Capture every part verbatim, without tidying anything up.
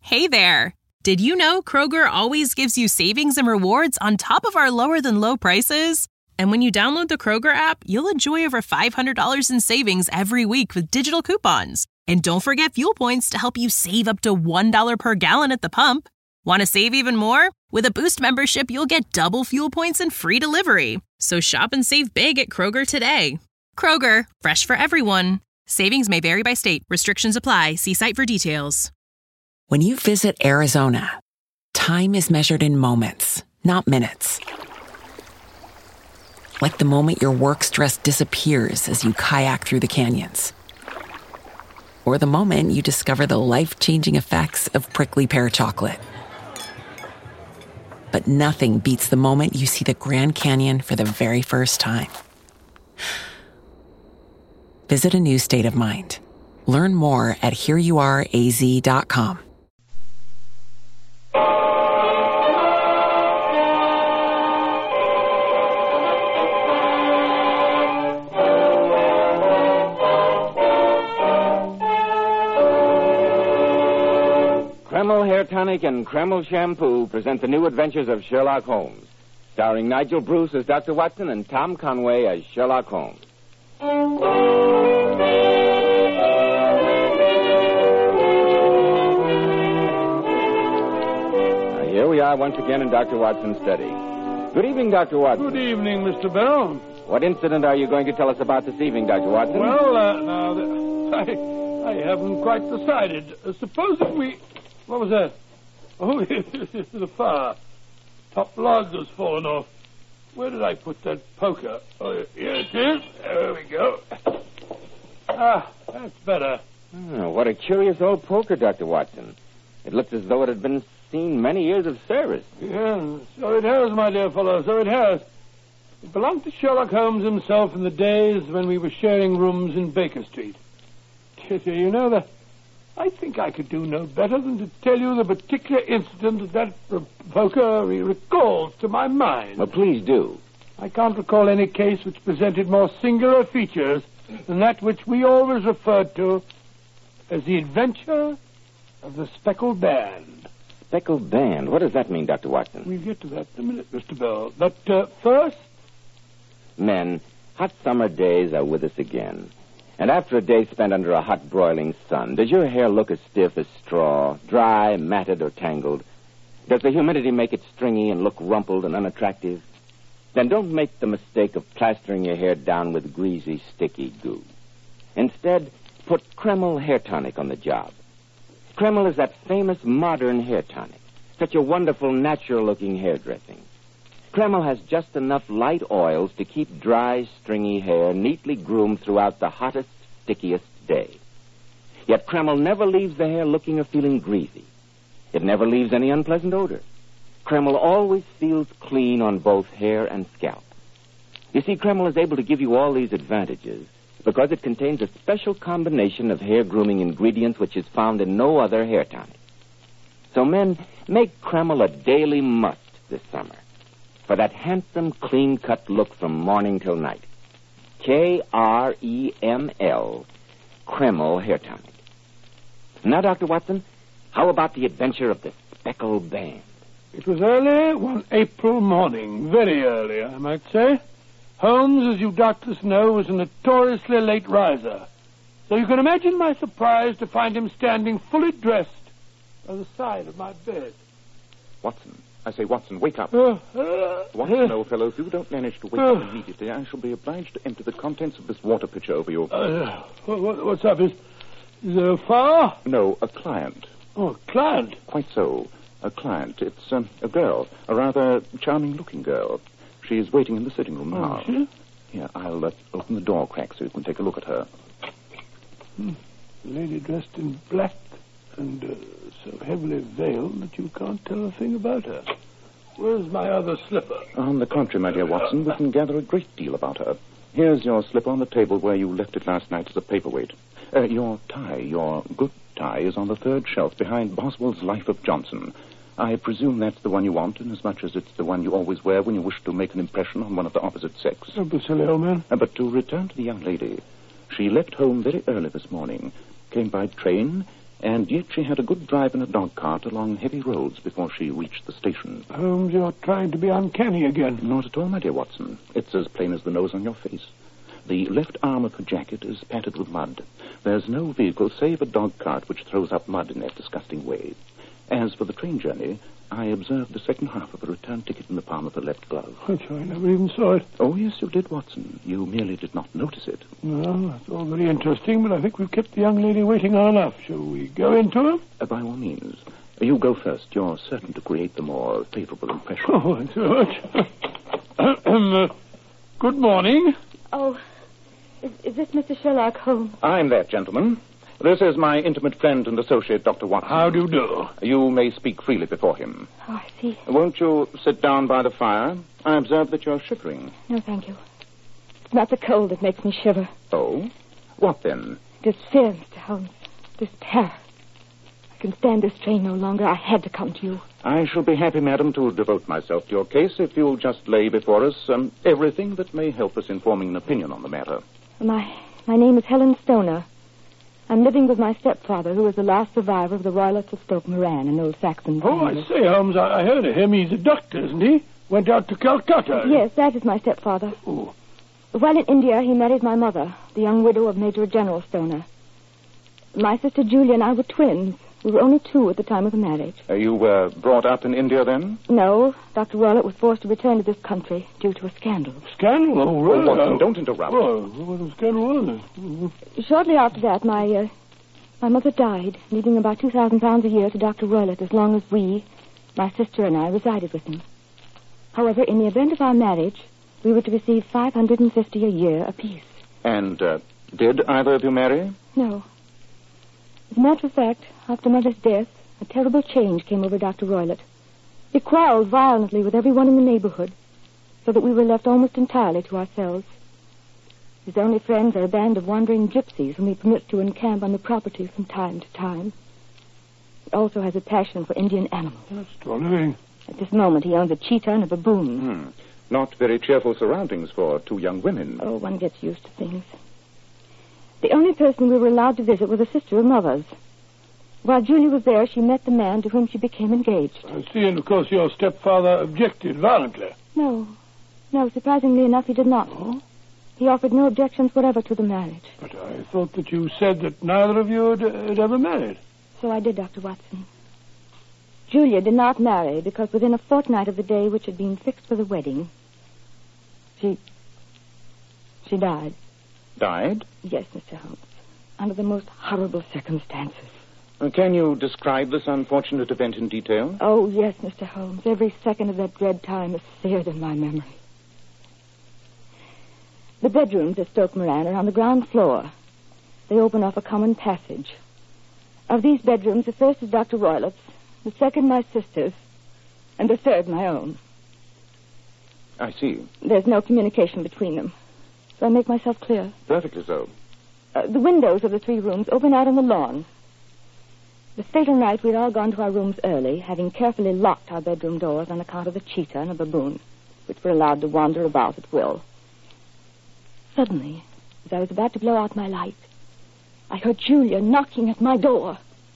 Hey there! Did you know Kroger always gives you savings and rewards on top of our lower-than-low prices? And when you download the Kroger app, you'll enjoy over five hundred dollars in savings every week with digital coupons. And don't forget fuel points to help you save up to one dollar per gallon at the pump. Want to save even more? With a Boost membership, you'll get double fuel points and free delivery. So shop and save big at Kroger today. Kroger, fresh for everyone. Savings may vary by state. Restrictions apply. See site for details. When you visit Arizona, time is measured in moments, not minutes. Like the moment your work stress disappears as you kayak through the canyons. Or the moment you discover the life-changing effects of prickly pear chocolate. But nothing beats the moment you see the Grand Canyon for the very first time. Visit a new state of mind. Learn more at here you are a z dot com. Kreml Hair Tonic and Kreml Shampoo present the new adventures of Sherlock Holmes, starring Nigel Bruce as Doctor Watson and Tom Conway as Sherlock Holmes. Now, here we are once again in Doctor Watson's study. Good evening, Doctor Watson. Good evening, Mister Bell. What incident are you going to tell us about this evening, Doctor Watson? Well, uh, now, the, I, I haven't quite decided. Uh, supposing we... What was that? Oh, the fire. Top log has fallen off. Where did I put that poker? Oh, here it is. There we go. Ah, that's better. Oh, what a curious old poker, Doctor Watson. It looks as though it had been seen many years of service. Yeah, so it has, my dear fellow, so it has. It belonged to Sherlock Holmes himself in the days when we were sharing rooms in Baker Street. You know, the, I think I could do no better than to tell you the particular incident that that poker recalls to my mind. Well, please do. I can't recall any case which presented more singular features than that which we always referred to as the adventure of the Speckled Band. Speckled Band? What does that mean, Doctor Watson? We'll get to that in a minute, Mister Bell. But uh, first... Men, hot summer days are with us again. And after a day spent under a hot, broiling sun, does your hair look as stiff as straw, dry, matted, or tangled? Does the humidity make it stringy and look rumpled and unattractive? Then don't make the mistake of plastering your hair down with greasy, sticky goo. Instead, put Kreml Hair Tonic on the job. Kreml is that famous modern hair tonic, such a wonderful, natural-looking hairdressing. Kreml has just enough light oils to keep dry, stringy hair neatly groomed throughout the hottest, stickiest day. Yet Kreml never leaves the hair looking or feeling greasy. It never leaves any unpleasant odor. Kreml always feels clean on both hair and scalp. You see, Kreml is able to give you all these advantages because it contains a special combination of hair grooming ingredients which is found in no other hair tonic. So, men, make Kreml a daily must this summer for that handsome, clean-cut look from morning till night. K R E M L, Kreml Hair Tonic. Now, Doctor Watson, how about the adventure of the Speckled Band? It was early one April morning, very early, I might say. Holmes, as you doubtless know, was a notoriously late riser. So you can imagine my surprise to find him standing fully dressed by the side of my bed. Watson, I say, Watson, wake up. Uh, uh, Watson, old fellow, if you don't manage to wake uh, up immediately, I shall be obliged to empty the contents of this water pitcher over you. Uh, what, what's up? Is, is there a fire? No, a client. Oh, a client? Quite so. A client. It's um, a girl, a rather charming-looking girl. She's waiting in the sitting room now. Oh, she? Here, I'll uh, open the door crack so you can take a look at her. Hmm. A lady dressed in black and uh, so heavily veiled that you can't tell a thing about her. Where's my other slipper? On the contrary, my dear Watson, we can gather a great deal about her. Here's your slipper on the table where you left it last night as a paperweight. Uh, your tie, your good tie, is on the third shelf behind Boswell's Life of Johnson. I presume that's the one you want, inasmuch as it's the one you always wear when you wish to make an impression on one of the opposite sex. Don't be silly, old man. Uh, but to return to the young lady, she left home very early this morning, came by train, And yet she had a good drive in a dog cart along heavy roads before she reached the station. Holmes, you're trying to be uncanny again. Not at all, my dear Watson. It's as plain as the nose on your face. The left arm of her jacket is patted with mud. There's no vehicle save a dog cart which throws up mud in that disgusting way. As for the train journey, I observed the second half of a return ticket in the palm of her left glove. Which I never even saw it. Oh, yes, you did, Watson. You merely did not notice it. Well, that's all very interesting, but I think we've kept the young lady waiting long enough. Shall we go into her? Uh, by all means. You go first. You're certain to create the more favorable impression. Oh, thanks very much. uh, good morning. Oh, is, is this Mister Sherlock Holmes? I'm that gentleman. This is my intimate friend and associate, Doctor Watson. How do you do? You may speak freely before him. Oh, I see. Won't you sit down by the fire? I observe that you're shivering. No, thank you. It's not the cold that makes me shiver. Oh? What then? This fear, Mister Holmes. This terror. I can stand this strain no longer. I had to come to you. I shall be happy, madam, to devote myself to your case if you'll just lay before us um, everything that may help us in forming an opinion on the matter. My, my name is Helen Stoner. I'm living with my stepfather, who is the last survivor of the Roylotts of Stoke Moran, an old Saxon Oh, family. I say, Holmes, I, I heard of him. He's a doctor, isn't he? Went out to Calcutta. Yes, that is my stepfather. Oh. While in India, he married my mother, the young widow of Major General Stoner. My sister Julia and I were twins. We were only two at the time of the marriage. Uh, you were brought up in India then? No, Doctor Roylott was forced to return to this country due to a scandal. Scandal? Oh, Oh, right. Watson, don't interrupt. Oh, what a scandal was it? Mm-hmm. Shortly after that, my uh, my mother died, leaving about two thousand pounds a year to Doctor Roylott as long as we, my sister and I, resided with him. However, in the event of our marriage, we were to receive five hundred fifty a year apiece. And uh, did either of you marry? No. As a matter of fact, after Mother's death, a terrible change came over Doctor Roylott. He quarreled violently with everyone in the neighborhood, so that we were left almost entirely to ourselves. His only friends are a band of wandering gypsies whom he permits to encamp on the property from time to time. He also has a passion for Indian animals. That's all living. At this moment, he owns a cheetah and a baboon. Hmm. Not very cheerful surroundings for two young women. Oh, one gets used to things. The only person we were allowed to visit was a sister of Mother's. While Julie was there, she met the man to whom she became engaged. I see, and of course your stepfather objected violently. No. No, surprisingly enough, he did not. Oh? He offered no objections whatever to the marriage. But I thought that you said that neither of you had, had ever married. So I did, Doctor Watson. Julia did not marry because within a fortnight of the day which had been fixed for the wedding, she... she died. Died? Yes, Mister Holmes. Under the most horrible circumstances. Uh, can you describe this unfortunate event in detail? Oh, yes, Mister Holmes. Every second of that dread time is seared in my memory. The bedrooms at Stoke Moran are on the ground floor. They open off a common passage. Of these bedrooms, the first is Doctor Roylott's, the second my sister's, and the third my own. I see. There's no communication between them. Do I make myself clear? Perfectly so. Uh, the windows of the three rooms open out on the lawn. The fatal night, we'd all gone to our rooms early, having carefully locked our bedroom doors on account of the cheetah and a baboon, which were allowed to wander about at will. Suddenly, as I was about to blow out my light, I heard Julia knocking at my door.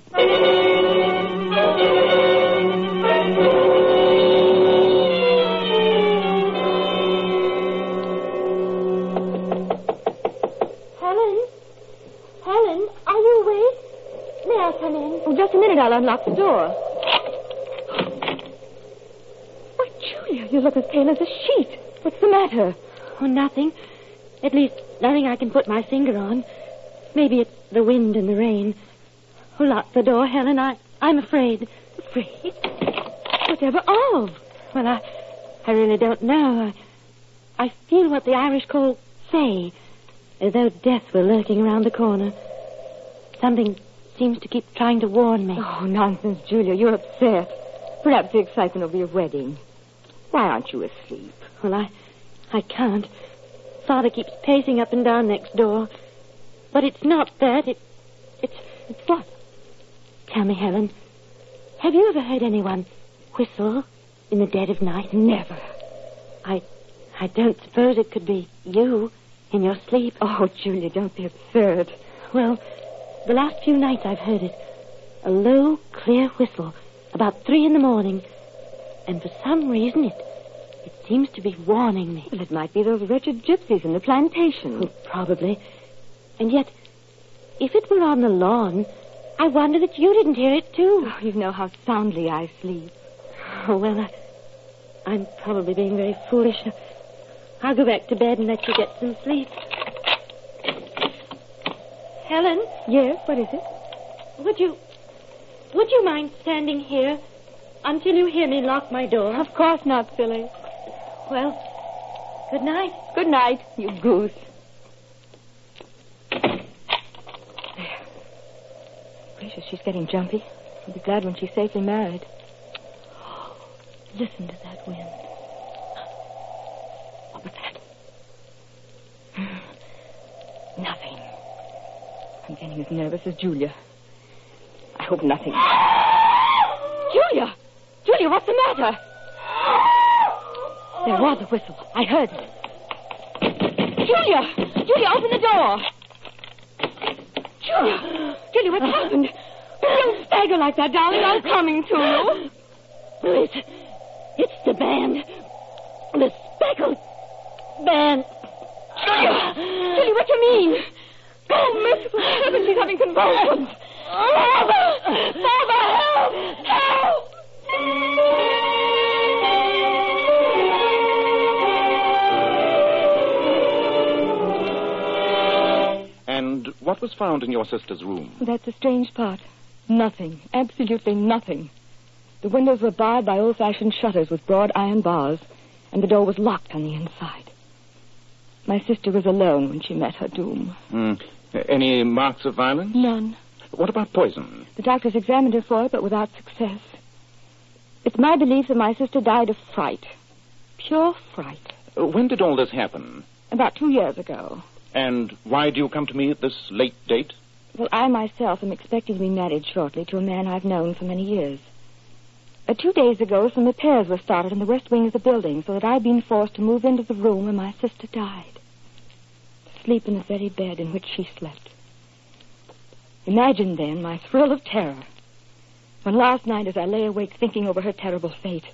Helen? Helen, are you awake? May I come in? Oh, just a minute, I'll unlock the door. Why, Julia, you look as pale as a sheet. What's the matter? Oh, nothing. At least, nothing I can put my finger on. Maybe it's the wind and the rain. Oh, lock the door, Helen. I, I'm afraid. Afraid? Whatever of? Well, I, I really don't know. I, I feel what the Irish call say, as though death were lurking around the corner. Something seems to keep trying to warn me. Oh, nonsense, Julia. You're upset. Perhaps the excitement over your wedding. Why aren't you asleep? Well, I, I can't. Father keeps pacing up and down next door. But it's not that. It, it's, it's what? Tell me, Helen. Have you ever heard anyone whistle in the dead of night? Never. I, I don't suppose it could be you in your sleep. Oh, Julia, don't be absurd. Well, the last few nights I've heard it. A low, clear whistle, about three in the morning. And for some reason, it it seems to be warning me. Well, it might be those wretched gypsies in the plantation. Oh, probably. And yet, if it were on the lawn, I wonder that you didn't hear it, too. Oh, you know how soundly I sleep. Oh, well, I, I'm probably being very foolish. I'll go back to bed and let you get some sleep. Helen? Yes, what is it? Would you... Would you mind standing here until you hear me lock my door? Of course not, silly. Well, good night. Good night, you goose. Gracious, she's getting jumpy. I'll be glad when she's safely married. Listen to that wind. What was that? Nothing. I'm getting as nervous as Julia. I hope nothing. Julia! Julia, what's the matter? There was a whistle. I heard it. Julia! Julia, open the door! Julia! Julia, what's happened? Don't stagger like that, darling. I'm coming to you. It's, it's the band. The speckled band. Julia! Julia, what do you mean? Oh, merciful heaven, she's having convulsions. Father! Father, help! Help! And what was found in your sister's room? That's the strange part. Nothing. Absolutely nothing. The windows were barred by old-fashioned shutters with broad iron bars, and the door was locked on the inside. My sister was alone when she met her doom. Mm. Any marks of violence? None. What about poison? The doctors examined her for it, but without success. It's my belief that my sister died of fright. Pure fright. Uh, when did all this happen? About two years ago. And why do you come to me at this late date? Well, I myself am expecting to be married shortly to a man I've known for many years. Uh, two days ago, some repairs were started in the west wing of the building, so that I've been forced to move into the room where my sister died. To sleep in the very bed in which she slept. Imagine, then, my thrill of terror when last night, as I lay awake thinking over her terrible fate,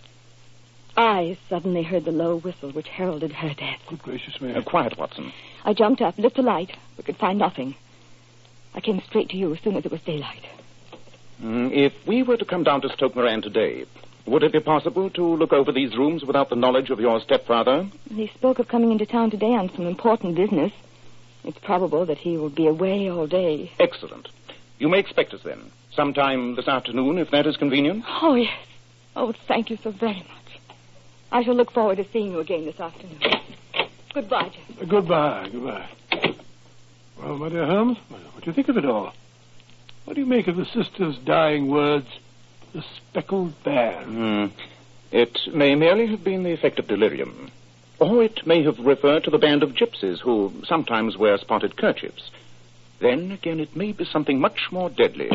I suddenly heard the low whistle which heralded her death. Good gracious me. Uh, quiet, Watson. I jumped up, lit the light, but could find nothing. I came straight to you as soon as it was daylight. Mm, if we were to come down to Stoke Moran today, would it be possible to look over these rooms without the knowledge of your stepfather? He spoke of coming into town today on some important business. It's probable that he will be away all day. Excellent. You may expect us then, sometime this afternoon, if that is convenient. Oh, yes. Oh, thank you so very much. I shall look forward to seeing you again this afternoon. Goodbye, Jim. Uh, goodbye, goodbye. Well, my dear Holmes, what do you think of it all? What do you make of the sister's dying words, the speckled band? Mm. It may merely have been the effect of delirium. Or it may have referred to the band of gypsies who sometimes wear spotted kerchiefs. Then, again, it may be something much more deadly.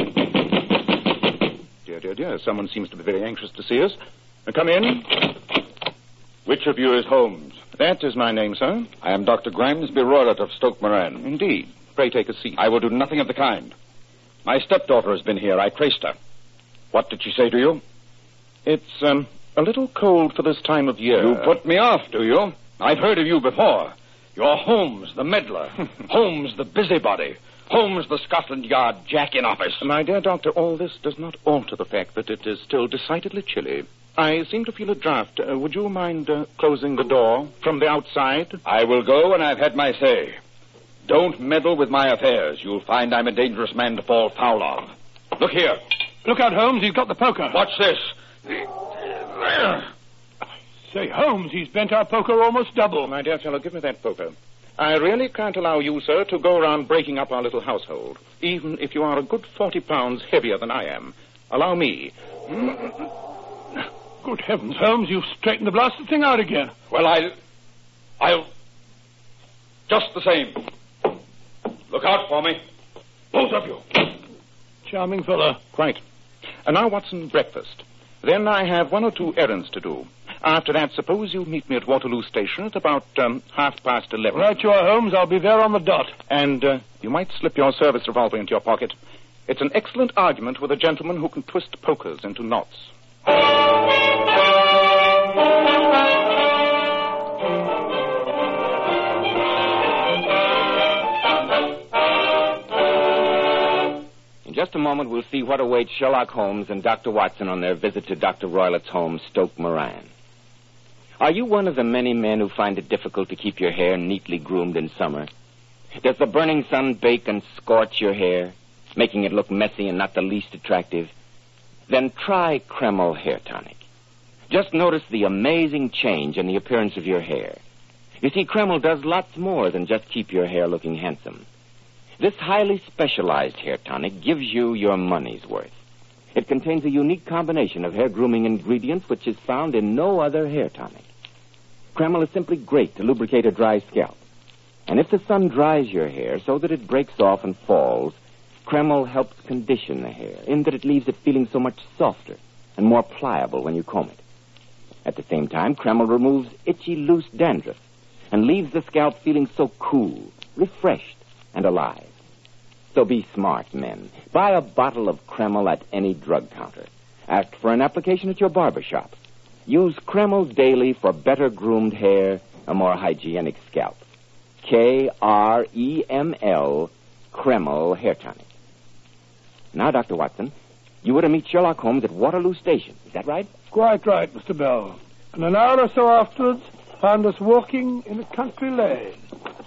Dear, dear, dear, someone seems to be very anxious to see us. Uh, come in. Which of you is Holmes? That is my name, sir. I am Doctor Grimesby Roylott of Stoke Moran. Indeed. Pray take a seat. I will do nothing of the kind. My stepdaughter has been here. I traced her. What did she say to you? It's, um, a little cold for this time of year. You put me off, do you? I've heard of you before. You're Holmes, the meddler. Holmes, the busybody. Holmes, the Scotland Yard Jack in office. My dear doctor, all this does not alter the fact that it is still decidedly chilly. I seem to feel a draught. Uh, would you mind uh, closing the door from the outside? I will go when I've had my say. Don't meddle with my affairs. You'll find I'm a dangerous man to fall foul of. Look here. Look out, Holmes. He's got the poker. Watch this. Say, Holmes, he's bent our poker almost double. My dear fellow, give me that poker. I really can't allow you, sir, to go around breaking up our little household, even if you are a good forty pounds heavier than I am. Allow me. Good heavens, Holmes, you've straightened the blasted thing out again. Well, I'll... I'll... Just the same. Look out for me. Both of you. Charming fellow. Quite. And now, Watson, breakfast. Then I have one or two errands to do. After that, suppose you meet me at Waterloo Station at about um, half past eleven. Right you are, Holmes. I'll be there on the dot. And uh, you might slip your service revolver into your pocket. It's an excellent argument with a gentleman who can twist pokers into knots. In just a moment, we'll see what awaits Sherlock Holmes and Doctor Watson on their visit to Doctor Roylett's home, Stoke Moran. Are you one of the many men who find it difficult to keep your hair neatly groomed in summer? Does the burning sun bake and scorch your hair, making it look messy and not the least attractive? Then try Kreml Hair Tonic. Just notice the amazing change in the appearance of your hair. You see, Kreml does lots more than just keep your hair looking handsome. This highly specialized hair tonic gives you your money's worth. It contains a unique combination of hair grooming ingredients which is found in no other hair tonic. Kreml is simply great to lubricate a dry scalp. And if the sun dries your hair so that it breaks off and falls, Kreml helps condition the hair in that it leaves it feeling so much softer and more pliable when you comb it. At the same time, Kreml removes itchy, loose dandruff and leaves the scalp feeling so cool, refreshed, and alive. So be smart, men. Buy a bottle of Kreml at any drug counter. Ask for an application at your barber shop. Use Kreml daily for better groomed hair, a more hygienic scalp. K R E M L, Kreml Hair Tonic. Now, Doctor Watson, you were to meet Sherlock Holmes at Waterloo Station. Is that right? Quite right, Mister Bell. And an hour or so afterwards, found us walking in a country lane.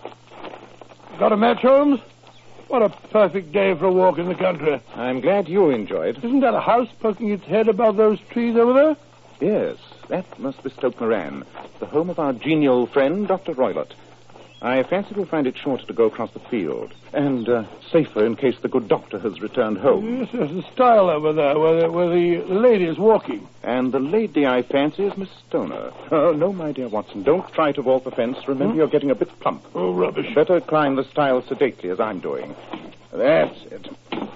Got a match, Holmes? What a perfect day for a walk in the country. I'm glad you enjoyed. Isn't that a house poking its head above those trees over there? Yes, that must be Stoke Moran, the home of our genial friend, Doctor Roylott. I fancy we'll find it shorter to go across the field, and uh, safer in case the good doctor has returned home. Yes, there's a stile over there where the, where the lady is walking. And the lady, I fancy, is Miss Stoner. Uh, no, my dear Watson, don't try to walk the fence. Remember, hmm? You're getting a bit plump. Oh, rubbish. Better climb the stile sedately, as I'm doing. That's it.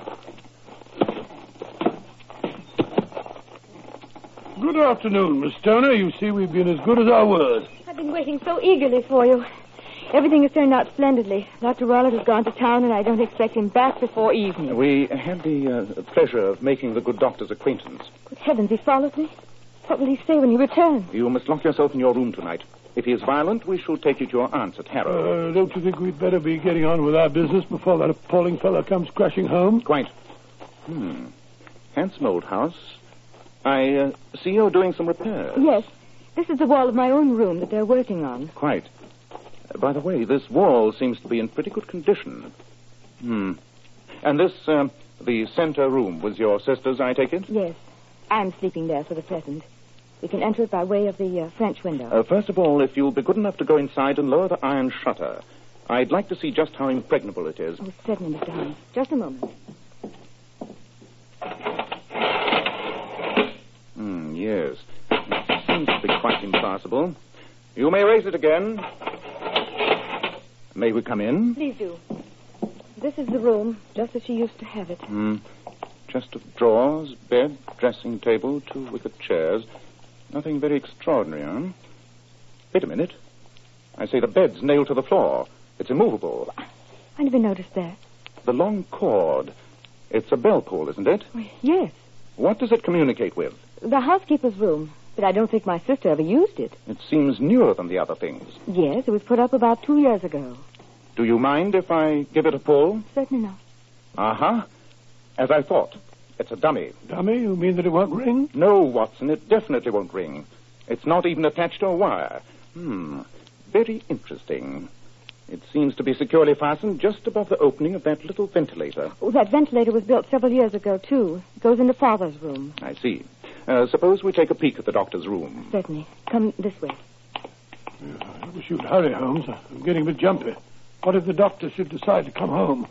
Good afternoon, Miss Stoner. You see, we've been as good as our word. I've been waiting so eagerly for you. Everything has turned out splendidly. Doctor Roylott has gone to town, and I don't expect him back before evening. We had the uh, pleasure of making the good doctor's acquaintance. Good heavens, he follows me? What will he say when he returns? You must lock yourself in your room tonight. If he is violent, we shall take you to your aunt's at Harrow. Uh, don't you think we'd better be getting on with our business before that appalling fellow comes crashing home? Quite. Hmm. Handsome old house. I uh, see you're doing some repairs. Yes. This is the wall of my own room that they're working on. Quite. By the way, this wall seems to be in pretty good condition. Hmm. And this, uh, the center room, was your sister's, I take it? Yes. I'm sleeping there for the present. We can enter it by way of the uh, French window. Uh, first of all, if you'll be good enough to go inside and lower the iron shutter, I'd like to see just how impregnable it is. Oh, certainly, Mister Holmes. Just a moment. Hmm, yes. It seems to be quite impassable. You may raise it again. May we come in? Please do. This is the room, just as she used to have it. Hmm. Chest of drawers, bed, dressing table, two wicker chairs. Nothing very extraordinary, huh? Wait a minute. I say the bed's nailed to the floor. It's immovable. I never noticed that. The long cord. It's a bell pull, isn't it? Well, yes. What does it communicate with? The housekeeper's room. But I don't think my sister ever used it. It seems newer than the other things. Yes, it was put up about two years ago. Do you mind if I give it a pull? Certainly not. Uh-huh. As I thought. It's a dummy. Dummy? You mean that it won't ring? No, Watson, it definitely won't ring. It's not even attached to a wire. Hmm. Very interesting. It seems to be securely fastened just above the opening of that little ventilator. Oh, that ventilator was built several years ago, too. It goes into Father's room. I see. Uh, suppose we take a peek at the doctor's room. Certainly. Come this way. Yeah, I wish you'd hurry, Holmes. I'm getting a bit jumpy. What if the doctor should decide to come home?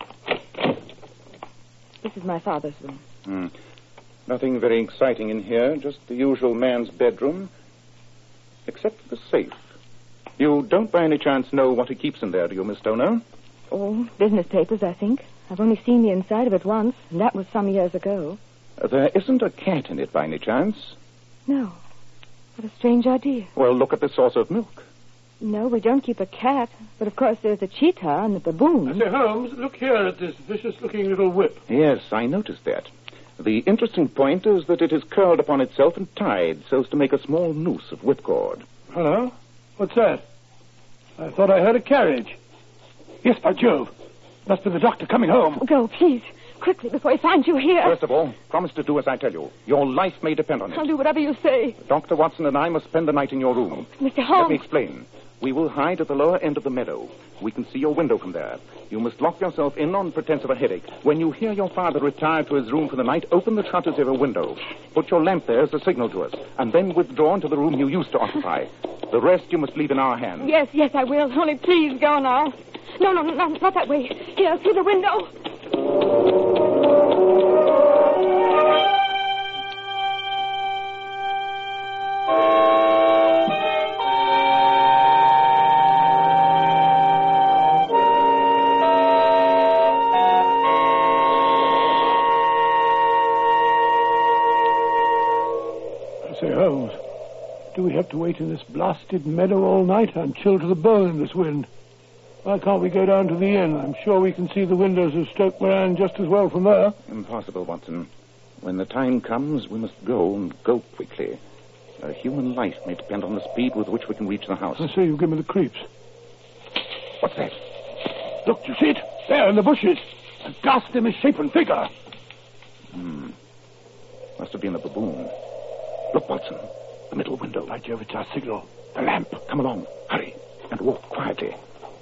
This is my father's room. Hmm. Nothing very exciting in here. Just the usual man's bedroom. Except for the safe. You don't by any chance know what he keeps in there, do you, Miss Stoner? Oh, business papers, I think. I've only seen the inside of it once, and that was some years ago. Uh, there isn't a cat in it by any chance? No. What a strange idea. Well, look at the saucer of milk. No, we don't keep a cat. But, of course, there's a cheetah and the baboon. I say, Holmes, look here at this vicious-looking little whip. Yes, I noticed that. The interesting point is that it is curled upon itself and tied so as to make a small noose of whipcord. Hello? What's that? I thought I heard a carriage. Yes, by Jove. Must be the doctor coming home. Go, please. Quickly, before he finds you here. First of all, promise to do as I tell you. Your life may depend on it. I'll do whatever you say. Doctor Watson and I must spend the night in your room. Mister Holmes. Let me explain. We will hide at the lower end of the meadow. We can see your window from there. You must lock yourself in on pretense of a headache. When you hear your father retire to his room for the night, open the shutters of your window. Put your lamp there as a signal to us, and then withdraw into the room you used to occupy. The rest you must leave in our hands. Yes, yes, I will. Only please go now. No, no, no, not that way. Here, through the window. Say, Holmes, do we have to wait in this blasted meadow all night? I'm chilled to the bone in this wind. Why can't we go down to the inn? I'm sure we can see the windows of Stoke Moran just as well from there. Impossible, Watson. When the time comes, we must go, and go quickly. A human life may depend on the speed with which we can reach the house. I say, you give me the creeps. What's that? Look, do you see it? There in the bushes. A ghastly misshapen figure. Hmm. Must have been the baboon. Look, Watson. The middle window. By Jove, it's our signal. The lamp. Come along. Hurry. And walk quietly.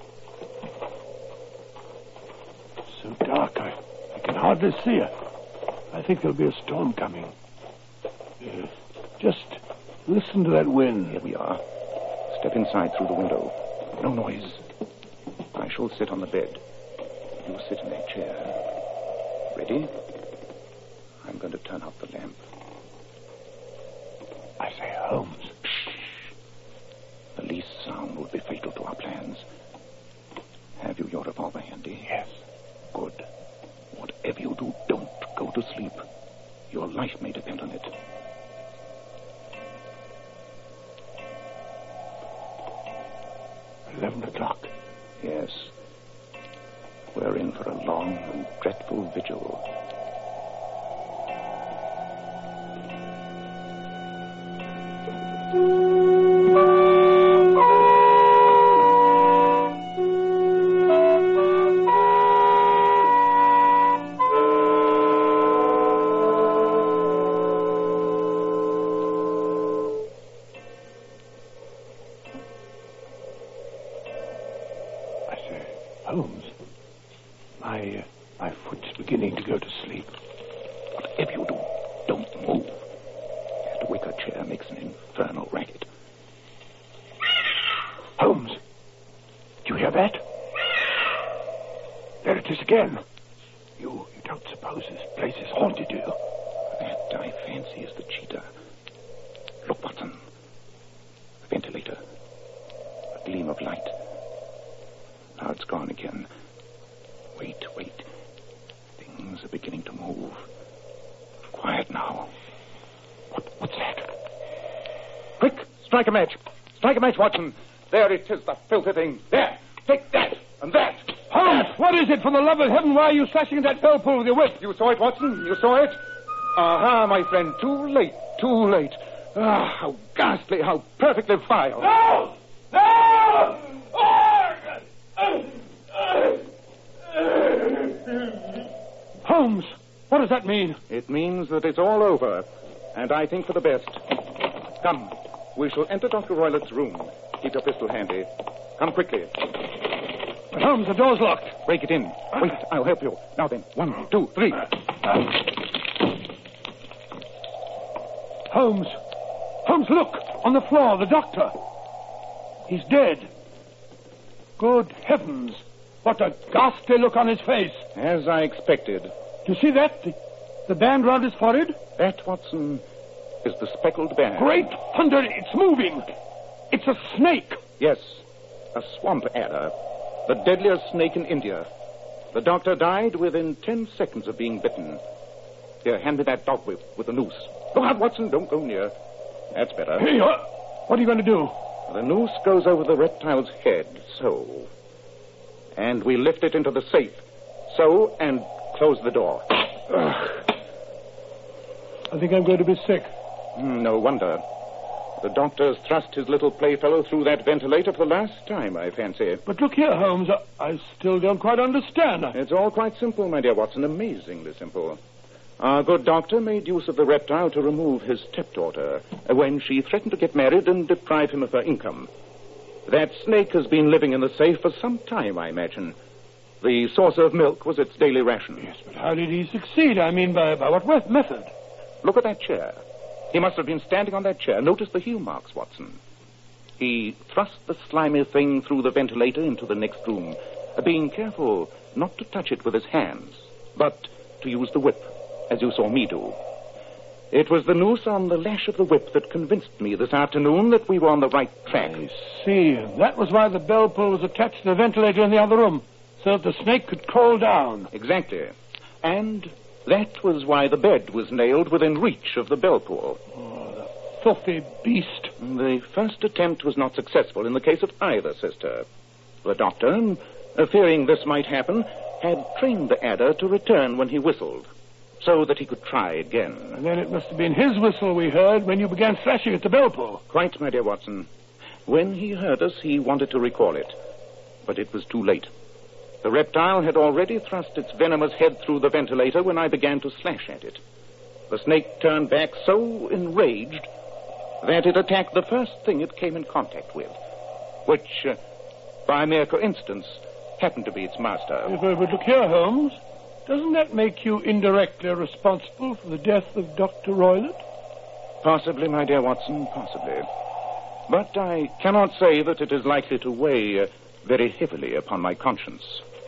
So dark, I, I can hardly see her. I think there'll be a storm coming. Uh, just listen to that wind. Here we are. Step inside through the window. No noise. I shall sit on the bed. You sit in a chair. Ready? I'm going to turn out the lamp. I say, Holmes. Shh. The least sound would be fatal to our plans. Have you your revolver handy? Yes. Good. Whatever you do, don't go to sleep. Your life may depend on it. Eleven o'clock. Yes. We're in for a long and dreadful vigil. Holmes, my, uh, my foot's beginning to go to sleep. Whatever you do, don't move. The wicker chair makes an infernal racket. Holmes, do you hear that? There it is again. You, you don't suppose this place is haunted, do you? That, I fancy, is the cheetah. Look, Watson. A ventilator. A gleam of light. Now it's gone again. Wait, wait. Things are beginning to move. Quiet now. What, what's that? Quick, strike a match. Strike a match, Watson. There it is, the filthy thing. There. Take that and that. Holmes, what is it? For the love of heaven, why are you slashing at that bell pull with your whip? You saw it, Watson? You saw it? Aha, my friend. Too late. Too late. Ah, how ghastly, how perfectly vile. No! No! Holmes, what does that mean? It means that it's all over, and I think for the best. Come, we shall enter Doctor Roylett's room. Keep your pistol handy. Come quickly. But Holmes, the door's locked. Break it in. Wait, I'll help you. Now then, one, two, three. Holmes. Holmes, look! On the floor, the doctor. He's dead. Good heavens. What a ghastly look on his face. As I expected. Do you see that? The, the band round his forehead? That, Watson, is the speckled band. Great thunder, it's moving. It's a snake. Yes, a swamp adder. The deadliest snake in India. The doctor died within ten seconds of being bitten. Here, hand me that dog whip with the noose. Look out, Watson, don't go near. That's better. Hey, what, what are you going to do? The noose goes over the reptile's head, so. And we lift it into the safe, so, and close the door. I think I'm going to be sick. No wonder. The doctor's thrust his little playfellow through that ventilator for the last time, I fancy. But look here, Holmes, I, I still don't quite understand. It's all quite simple, my dear Watson, amazingly simple. Our good doctor made use of the reptile to remove his stepdaughter when she threatened to get married and deprive him of her income. That snake has been living in the safe for some time, I imagine. The saucer of milk was its daily ration. Yes, but how did he succeed? I mean, by, by what method? Look at that chair. He must have been standing on that chair. Notice the heel marks, Watson. He thrust the slimy thing through the ventilator into the next room, being careful not to touch it with his hands, but to use the whip, as you saw me do. It was the noose on the lash of the whip that convinced me this afternoon that we were on the right track. I see. That was why the bell pull was attached to the ventilator in the other room, so that the snake could crawl down. Exactly. And that was why the bed was nailed within reach of the bell pull. Oh, the filthy beast. The first attempt was not successful in the case of either sister. The doctor, fearing this might happen, had trained the adder to return when he whistled, so that he could try again. And then it must have been his whistle we heard when you began thrashing at the bell pull. Quite, my dear Watson. When he heard us, he wanted to recall it. But it was too late. The reptile had already thrust its venomous head through the ventilator when I began to slash at it. The snake turned back so enraged that it attacked the first thing it came in contact with, which, uh, by mere coincidence, happened to be its master. If I would look here, Holmes, doesn't that make you indirectly responsible for the death of Doctor Roylott? Possibly, my dear Watson, possibly. But I cannot say that it is likely to weigh uh, very heavily upon my conscience.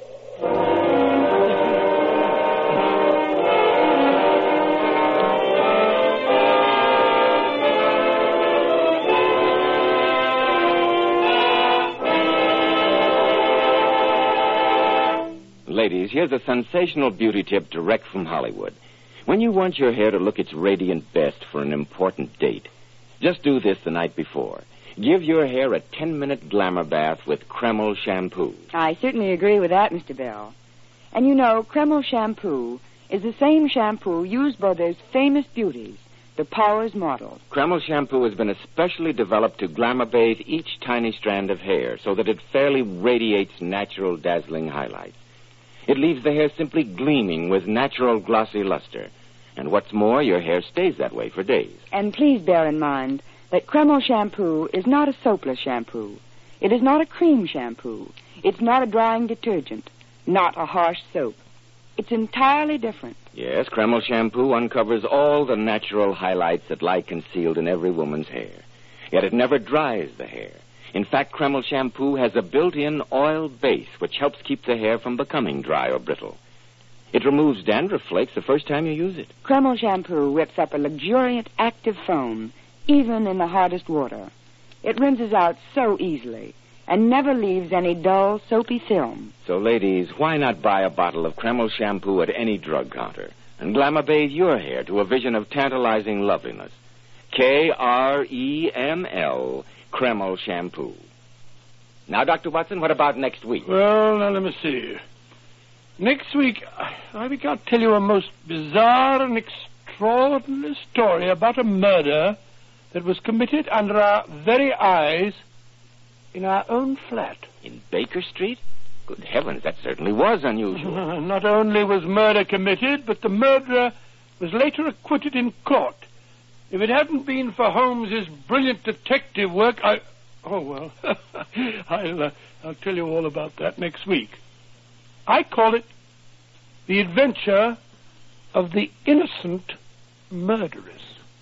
Ladies, here's a sensational beauty tip direct from Hollywood. When you want your hair to look its radiant best for an important date, just do this the night before. Give your hair a ten-minute glamour bath with Kreml shampoo. I certainly agree with that, Mister Bell. And you know, Kreml shampoo is the same shampoo used by those famous beauties, the Powers models. Kreml shampoo has been especially developed to glamour bathe each tiny strand of hair so that it fairly radiates natural, dazzling highlights. It leaves the hair simply gleaming with natural glossy luster. And what's more, your hair stays that way for days. And please bear in mind that Kreml shampoo is not a soapless shampoo. It is not a cream shampoo. It's not a drying detergent. Not a harsh soap. It's entirely different. Yes, Kreml shampoo uncovers all the natural highlights that lie concealed in every woman's hair. Yet it never dries the hair. In fact, Kreml shampoo has a built-in oil base which helps keep the hair from becoming dry or brittle. It removes dandruff flakes the first time you use it. Kreml shampoo whips up a luxuriant, active foam, even in the hardest water. It rinses out so easily and never leaves any dull, soapy film. So, ladies, why not buy a bottle of Kreml shampoo at any drug counter and glamour bathe your hair to a vision of tantalizing loveliness? K R E M L, Kreml shampoo. Now, Doctor Watson, what about next week? Well, now, let me see. Next week, I think I'll tell you a most bizarre and extraordinary story about a murder that was committed under our very eyes in our own flat. In Baker Street? Good heavens, that certainly was unusual. Not only was murder committed, but the murderer was later acquitted in court. If it hadn't been for Holmes's brilliant detective work, I... Oh, well, I'll, uh, I'll tell you all about that next week. I call it The Adventure of the Innocent Murderess.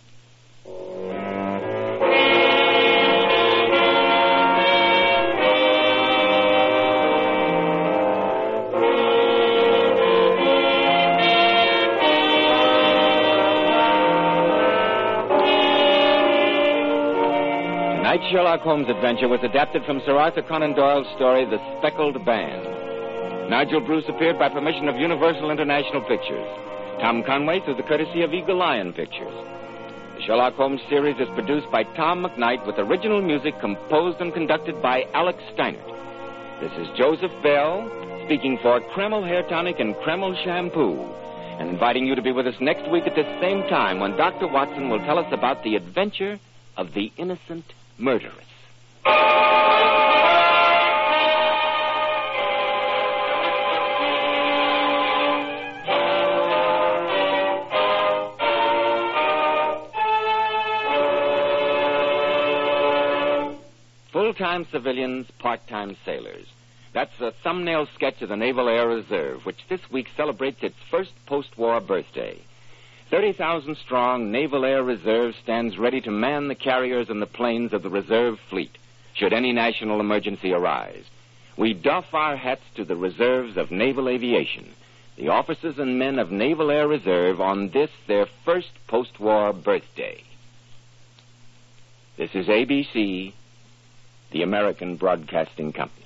Tonight's Sherlock Holmes adventure was adapted from Sir Arthur Conan Doyle's story, The Speckled Band. Nigel Bruce appeared by permission of Universal International Pictures. Tom Conway through the courtesy of Eagle Lion Pictures. The Sherlock Holmes series is produced by Tom McKnight with original music composed and conducted by Alex Steinert. This is Joseph Bell speaking for Kreml Hair Tonic and Kreml Shampoo, and inviting you to be with us next week at this same time when Doctor Watson will tell us about the adventure of the innocent murderess. Full-time civilians, part-time sailors. That's a thumbnail sketch of the Naval Air Reserve, which this week celebrates its first post-war birthday. thirty thousand strong Naval Air Reserve stands ready to man the carriers and the planes of the reserve fleet, should any national emergency arise. We doff our hats to the reserves of naval aviation, the officers and men of Naval Air Reserve, on this, their first post-war birthday. This is A B C, the American Broadcasting Company.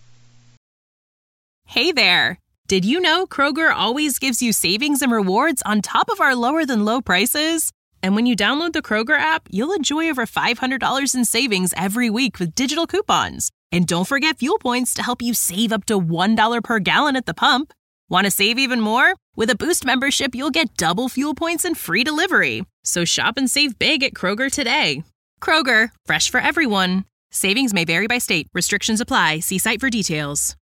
Hey there! Did you know Kroger always gives you savings and rewards on top of our lower-than-low prices? And when you download the Kroger app, you'll enjoy over five hundred dollars in savings every week with digital coupons. And don't forget fuel points to help you save up to one dollar per gallon at the pump. Want to save even more? With a Boost membership, you'll get double fuel points and free delivery. So shop and save big at Kroger today. Kroger, fresh for everyone. Savings may vary by state. Restrictions apply. See site for details.